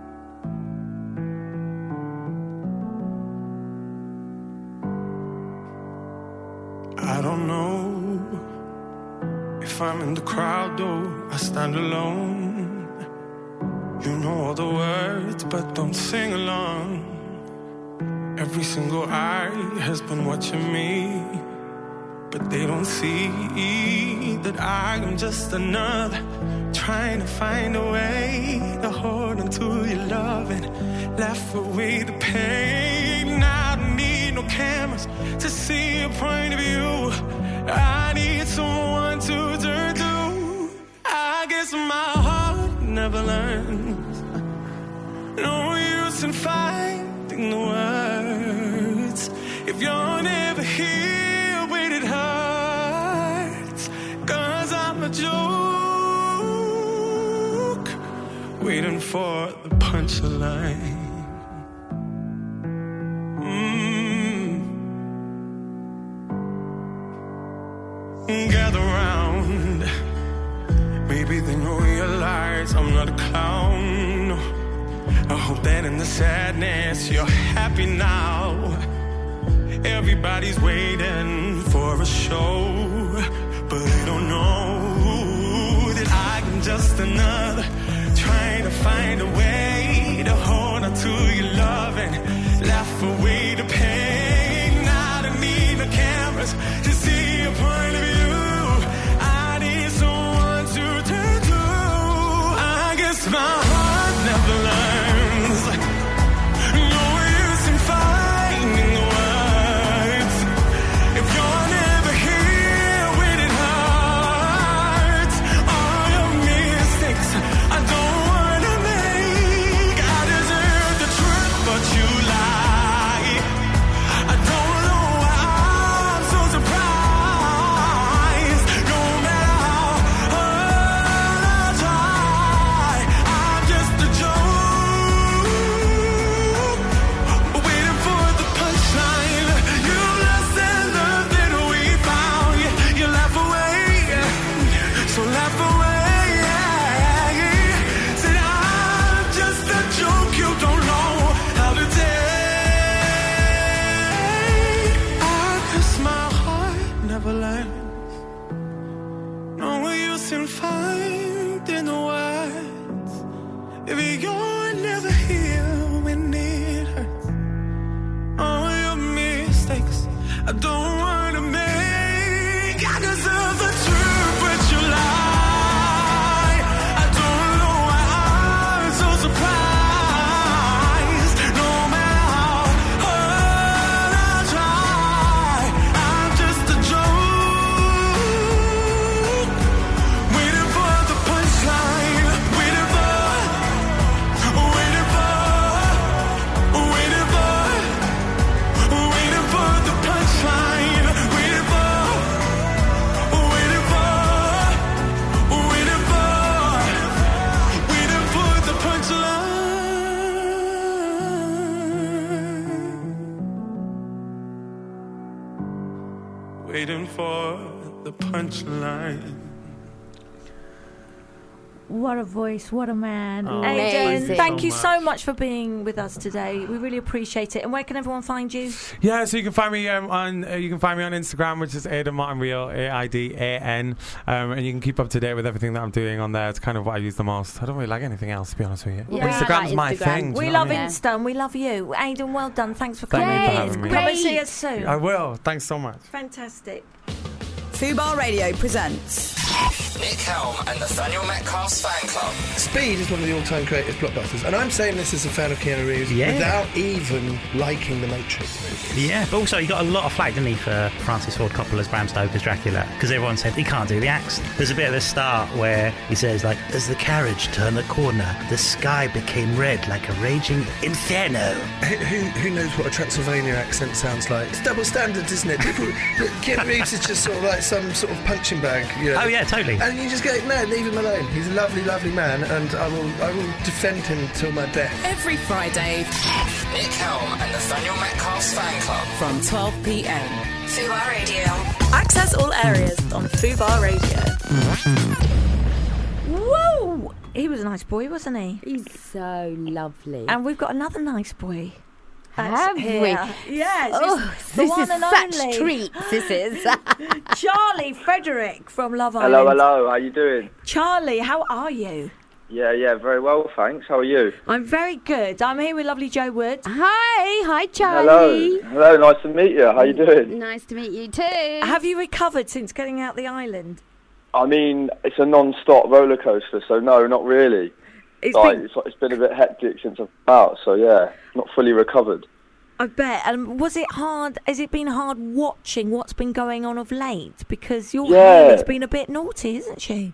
I don't know if I'm in the crowd or I stand alone. You know all the words, but don't sing along. Every single eye has been watching me, but they don't see that I am just another trying to find a way to hold on to your love and laugh away the pain. I don't need no cameras to see your point of view. I need someone to turn to. I guess my heart never learns. No use in finding the words if you're never here when it hurts. 'Cause I'm a joke waiting for the punchline. Gather round, maybe then you'll realize I'm not a clown. I hope that in the sadness you're happy now. Everybody's waiting for a show, but they don't know that I'm just another trying to find a way to hold on to your love and laugh away the pain. I don't need the cameras to see your point of view. I need someone to turn to. I guess my heart never learns. No use in finding the words if you're never here when it hurts. All your mistakes I don't wanna make. I deserve the truth, but you lie. I don't know why I'm so surprised. No matter how hard I try, I'm just a joke waiting for the punchline. You lost that love that we found. You laugh away, so laugh away. Said I'm just a joke you don't know how to take. I guess my heart never learns. No use in finding the words if you're never here when it hurts. All your mistakes I don't wanna make. I deserve the truth, but you lie. I don't know why I'm so surprised. No matter how hard I try, I'm just a joke waiting for the punchline. Waiting for the punchline. Waiting for the punchline. Waiting for the punchline. What a voice, what a man. Oh, Aidan, amazing. thank you so so much for being with us today. We really appreciate it. And where can everyone find you? Yeah, so you can find me on Instagram, which is Aidan Martin Real, AIDAN, and you can keep up to date with everything that I'm doing on there. It's kind of what I use the most. I don't really like anything else, to be honest with you. Yeah, Instagram's I my like Instagram. thing. do We you know love what I mean? Insta and we love you. Aidan, well done. Thanks for Thank coming. you for having me. Come and see Great. us soon. I will. Thanks so much. Fantastic. Fubar Radio presents Mix Nick Helm and Nathaniel Metcalf's fan club. Speed is one of the all-time greatest blockbusters, and I'm saying this as a fan of Keanu Reeves without even liking the Matrix movies. Yeah, but also he got a lot of flack, didn't he, for Francis Ford Coppola's Bram Stoker's Dracula, because everyone said he can't do the accent. There's a bit at the start where he says, like, as the carriage turned the corner, the sky became red like a raging inferno. Who knows what a Transylvania accent sounds like? It's double standards, isn't it? People, Keanu Reeves is just sort of like some sort of punching bag. You know? Oh yeah, totally. And you just go, no, leave him alone. He's a lovely, lovely man, and I will defend him till my death. Every Friday, Nick Helm and Nathaniel Metcalf's fan club from 12 p.m. Fubar Radio. Access all areas on Fubar Radio. Whoa! He was a nice boy, wasn't he? He's so lovely. And we've got another nice boy. Have we? Yes. Oh, the this one is and such only. treats. This is Charlie Frederick from Love Island. Hello. How you doing? Charlie, how are you? Yeah, very well, thanks. How are you? I'm very good. I'm here with lovely Joe Wood. Hi, Charlie. Hello. Nice to meet you. How you doing? Nice to meet you too. Have you recovered since getting out the island? I mean, it's a non-stop roller coaster, so no, not really. It's been a bit hectic since I've been out, so yeah, not fully recovered. I bet. And was it hard? Has it been hard watching what's been going on of late? Because your Hayley's been a bit naughty, isn't she?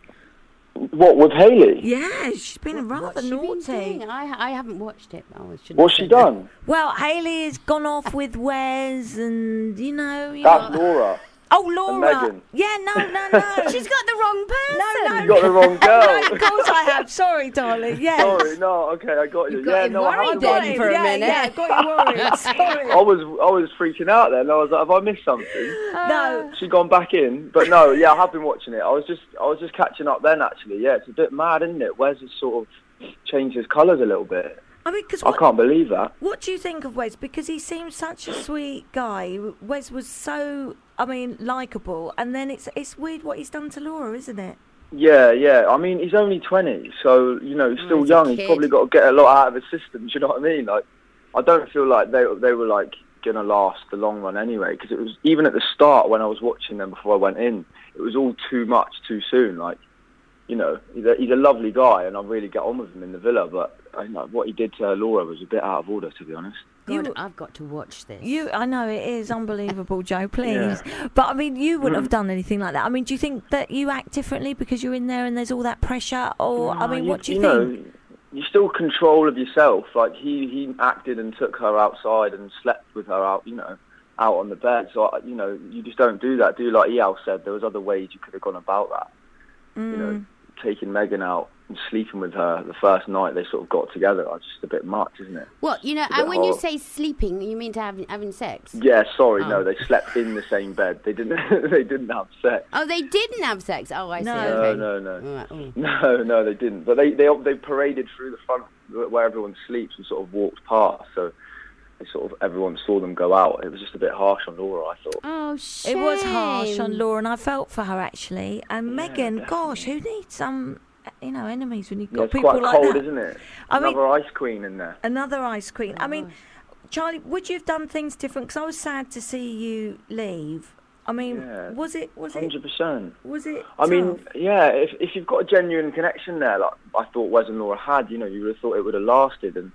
What, with Hayley? Yeah, she's been rather naughty. I haven't watched it. What's she done? Well, Hayley has gone off with Wes, and That's Laura. Oh, Laura. And Megan. Yeah, no. She's got the wrong person. No. You got the wrong girl. No, of course I have. Sorry, darling. Yes. Sorry, no, okay, I got you. You got I worried then for a minute. Yeah, got you worried. Sorry. I was freaking out then. I was like, have I missed something? No. She gone back in, but no, yeah, I have been watching it. I was just catching up then. Actually, yeah, it's a bit mad, isn't it? Wes has sort of changed his colours a little bit. I mean, I can't believe that. What do you think of Wes? Because he seems such a sweet guy. Wes was so, likeable, and then it's weird what he's done to Laura, isn't it? Yeah. I mean, he's only 20, so he's still young. He's probably got to get a lot out of his system. Do you know what I mean? Like, I don't feel like they were like gonna last the long run anyway. Because it was even at the start when I was watching them before I went in, it was all too much too soon. Like, he's a lovely guy, and I really get on with him in the villa. But what he did to Laura was a bit out of order, to be honest. God, I've got to watch this. I know it is unbelievable, Joe. Please, Yeah. but I mean, you wouldn't have done anything like that. I mean, do you think that you act differently because you're in there and there's all that pressure, or what do you think? You're still control of yourself. Like he acted and took her outside and slept with her out on the bed. So you just don't do that. Do like Eyal said. There was other ways you could have gone about that. Taking Megan out and sleeping with her the first night they sort of got together. It's just a bit much, isn't it? Well, and when you say sleeping, you mean to having sex? Yeah, sorry, no, they slept in the same bed. They didn't. They didn't have sex. Oh, they didn't have sex. Oh, I see. No, okay. No, they didn't. But they paraded through the front where everyone sleeps and sort of walked past. So everyone saw them go out. It was just a bit harsh on Laura, I thought. Oh, shame. It was harsh on Laura, and I felt for her actually. And Megan, gosh, who needs some, enemies when you've got people like that? It's quite like cold, that? isn't it? Another ice queen in there. Another ice queen. I mean, Charlie, would you have done things different? Because I was sad to see you leave. I mean, was it 100%? Was it? I mean, yeah. If you've got a genuine connection there, like I thought Wes and Laura had, you would have thought it would have lasted. And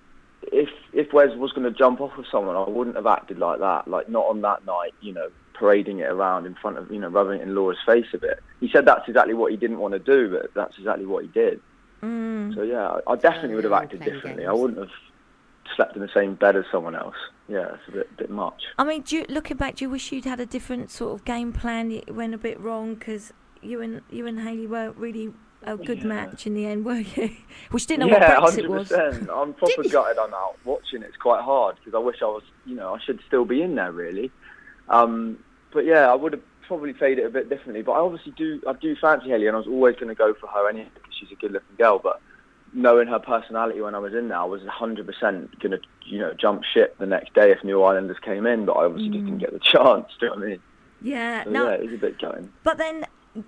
if Wes was going to jump off with someone, I wouldn't have acted like that. Like not on that night, parading it around in front of, rubbing it in Laura's face a bit. He said that's exactly what he didn't want to do, but that's exactly what he did. So yeah, I definitely would have acted differently. I wouldn't have slept in the same bed as someone else. Yeah, it's a bit much. I mean, looking back, do you wish you'd had a different sort of game plan? It went a bit wrong because you and Hayley weren't really a good match in the end, were you? Which didn't know what Brexit 100%. was. I'm proper gutted I'm out watching it. It's quite hard because I wish I was, I should still be in there really. But yeah, I would have probably played it a bit differently. But I do fancy Hayley, and I was always going to go for her anyway because she's a good-looking girl. But knowing her personality when I was in there, I was 100% going to, jump ship the next day if New Islanders came in. But I obviously just didn't get the chance. Do you know what I mean? Yeah. So, yeah, it was a bit gutting. But then,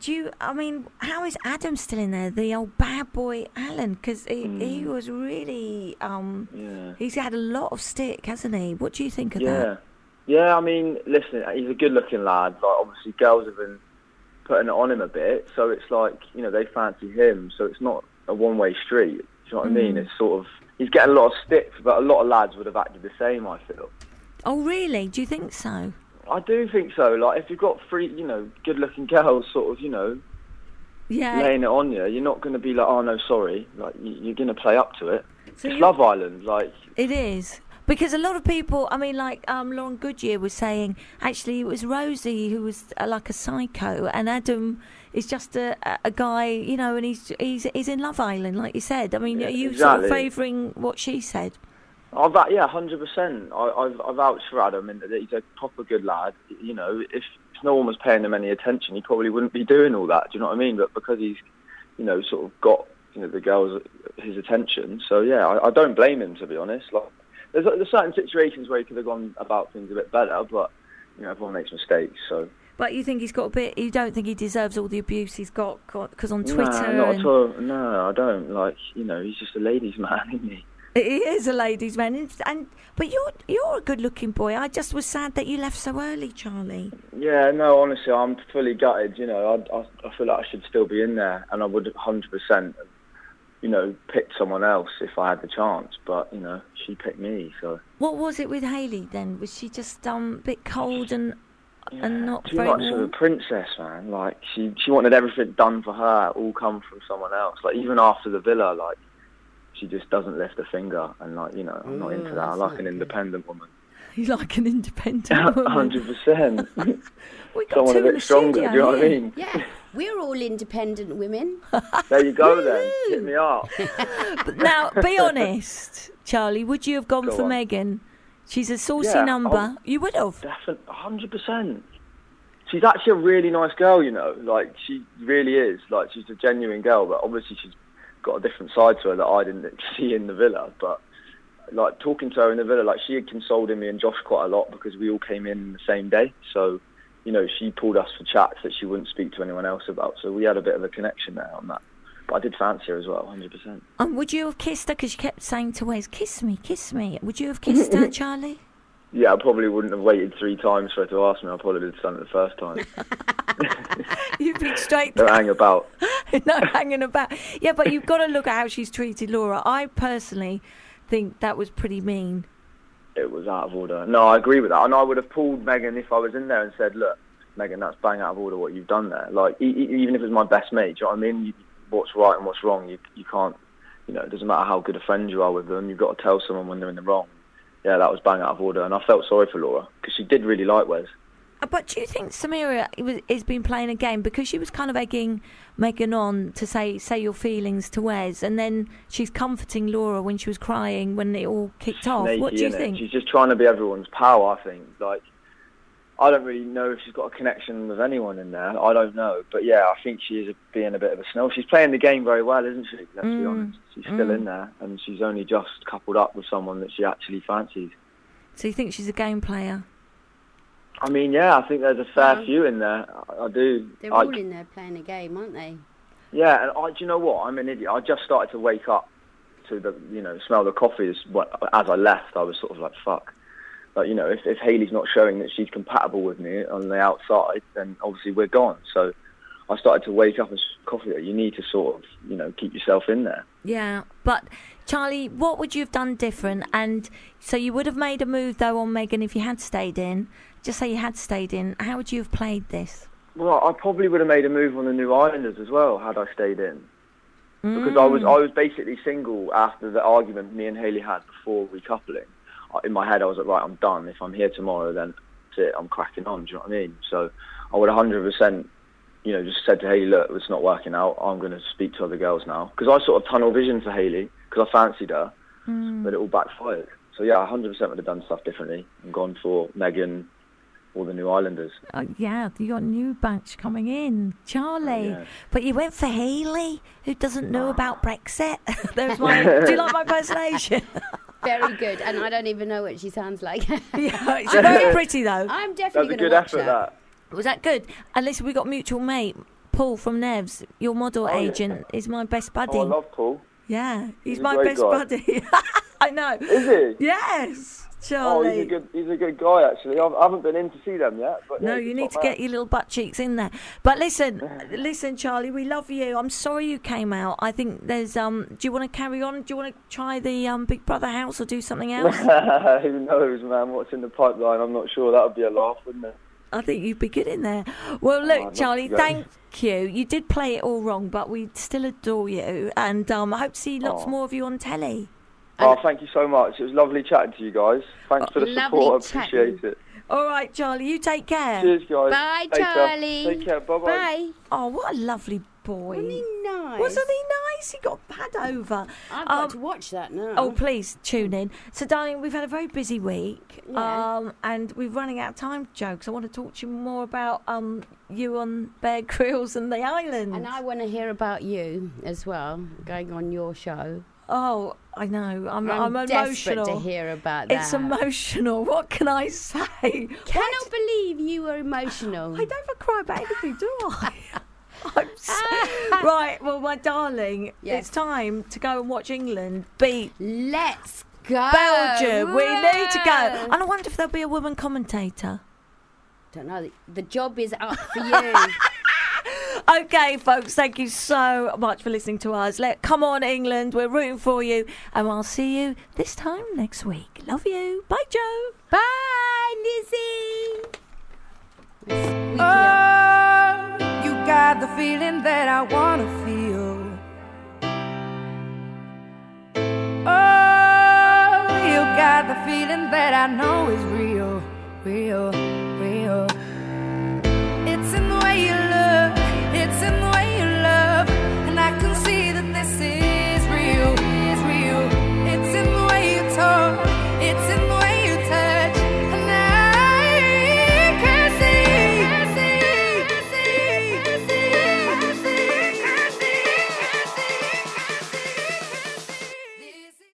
how is Adam still in there? The old bad boy Alan, because he was really, he's had a lot of stick, hasn't he? What do you think of that? Yeah, I mean, listen, he's a good-looking lad. Like, obviously, girls have been putting it on him a bit. So it's like, you know, they fancy him. So it's not a one-way street. Do you know what I mean? It's sort of, he's getting a lot of stick, but a lot of lads would have acted the same, I feel. Oh, really? Do you think so? I do think so. Like, if you've got three, you know, good-looking girls sort of, you know, laying it on you, you're not going to be like, oh, no, sorry. Like, you're going to play up to it. So it's Love Island, like... It is. Because a lot of people, I mean, like Lauren Goodyear was saying, actually it was Rosie who was like a psycho, and Adam is just a guy, you know, and he's in Love Island, like you said. I mean, are you sort of favouring what she said? Yeah, 100%. I vouch for Adam in that he's a proper good lad. You know, if no one was paying him any attention, he probably wouldn't be doing all that. Do you know what I mean? But because he's, you know, sort of got, you know, the girls his attention. So yeah, I don't blame him, to be honest. Like, there's certain situations where he could have gone about things a bit better, but you know, everyone makes mistakes. So. But you think he's got a bit? You don't think he deserves all the abuse he's got? Because on Twitter, not at all. No, I don't. Like, you know, he's just a ladies' man, isn't he? He is a ladies' man, but you're a good-looking boy. I just was sad that you left so early, Charlie. Yeah, no, honestly, I'm fully gutted. You know, I feel like I should still be in there, and I would 100%. You know, picked someone else if I had the chance, but you know, she picked me. So what was it with Hayley then? Was she just a bit cold and not too very much warm? of a princess, man? Like she wanted everything done for her, all come from someone else. Like even after the villa, like she just doesn't lift a finger, and like, you know, I'm not into that. I like an independent woman. You like an independent woman? 100%. We got someone a bit stronger. Do you know what I mean? Yeah, we're all independent women. There you go, then. Hit me up. Now, be honest, Charlie. Would you have gone for on. Megan? She's a saucy number. You would have. Definitely, 100%. She's actually a really nice girl, you know. Like, she really is. Like, she's a genuine girl, but obviously she's got a different side to her that I didn't see in the villa. But like, talking to her in the villa, like, she had consoled me and Josh quite a lot because we all came in the same day. So, you know, she pulled us for chats that she wouldn't speak to anyone else about. So we had a bit of a connection there on that. But I did fancy her as well, 100%. Would you have kissed her? Because she kept saying to Wes, kiss me, kiss me. Would you have kissed her, Charlie? Yeah, I probably wouldn't have waited 3 times for her to ask me. I probably would have done it the first time. You've been straight. Don't hang about. No hanging about. Yeah, but you've got to look at how she's treated Laura. I personally think that was pretty mean. It was out of order. No, I agree with that. And I would have pulled Megan if I was in there and said, look, Megan, that's bang out of order what you've done there. Like, even if it was my best mate, do you know what I mean? What's right and what's wrong, you can't, you know, it doesn't matter how good a friend you are with them, you've got to tell someone when they're in the wrong. Yeah, that was bang out of order. And I felt sorry for Laura, because she did really like Wes. But do you think Samira has been playing a game? Because she was kind of egging Megan on to say your feelings to Wes, and then she's comforting Laura when she was crying when it all kicked off. Snaky, what do you think? She's just trying to be everyone's pal, I think. Like, I don't really know if she's got a connection with anyone in there. I don't know. But yeah, I think she is being a bit of a snell. She's playing the game very well, isn't she? Let's be honest. She's still in there, and she's only just coupled up with someone that she actually fancies. So you think she's a game player? I mean, yeah, I think there's a fair few in there. I do. They're all in there playing a game, aren't they? Yeah, and do you know what? I'm an idiot. I just started to wake up to the, you know, smell the coffee as I left. I was sort of like, fuck. Like, you know, if Hayley's not showing that she's compatible with me on the outside, then obviously we're gone. So I started to wake up as coffee. You need to sort of, you know, keep yourself in there. Yeah, but Charlie, what would you have done different? And so you would have made a move, though, on Megan if you had stayed in. Just say you had stayed in. How would you have played this? Well, I probably would have made a move on the New Islanders as well had I stayed in. Because I was basically single after the argument me and Hayley had before recoupling. In my head, I was like, right, I'm done. If I'm here tomorrow, then that's it. I'm cracking on. Do you know what I mean? So I would 100%, you know, just said to Hayley, look, it's not working out. I'm going to speak to other girls now. Because I sort of tunnel vision for Hayley because I fancied her, but it all backfired. So yeah, I 100% would have done stuff differently and gone for Megan or the New Islanders. Yeah, you got a new batch coming in, Charlie. Yeah. But you went for Hayley, who doesn't know about Brexit. There's my. Do you like my impersonation? Very good, and I don't even know what she sounds like. Yeah, she's very pretty though. I'm definitely going to watch effort, that. Was that good? And listen, we got mutual mate Paul from Nevs. Your model agent is my best buddy. Oh, I love Paul. Yeah, he's a my great best guy. buddy. I know. Is he? Yes. Charlie. He's a good guy, actually. I haven't been in to see them yet. But No, yeah, you he's need to top get man. your little butt cheeks in there. But listen, Charlie, we love you. I'm sorry you came out. I think there's do you want to carry on? Do you want to try the Big Brother house or do something else? Who knows, man? What's in the pipeline? I'm not sure. That would be a laugh, wouldn't it? I think you'd be good in there. Well, look, Charlie, thank you. You did play it all wrong, but we still adore you, and I hope to see lots more of you on telly. Oh, thank you so much. It was lovely chatting to you guys. Thanks for the support. I appreciate it. All right, Charlie, you take care. Cheers, guys. Bye, Take care. Charlie. Take care. Bye-bye. Bye. Oh, what a lovely boy. Wasn't he nice? Wasn't he nice? He got pad over. I've got to watch that now. Oh, please tune in. So, darling, we've had a very busy week, Yeah. and we're running out of time, jokes. I want to talk to you more about you on Bear Grylls and the island. And I want to hear about you as well, going on your show. Oh, I know. I'm desperate emotional. to hear about that. It's emotional. What can I say? Cannot believe you were emotional. I never cry about anything, do I? Right, well, my darling, it's time to go and watch England beat. Let's go. Belgium. We need to go. Whoa. And I wonder if there'll be a woman commentator. Don't know. The job is up for you. Okay, folks, thank you so much for listening to us. Come on, England. We're rooting for you. And I'll see you this time next week. Love you. Bye, Joe. Bye, Lizzie. Oh, you got the feeling that I want to feel. Oh, you got the feeling that I know is real, real.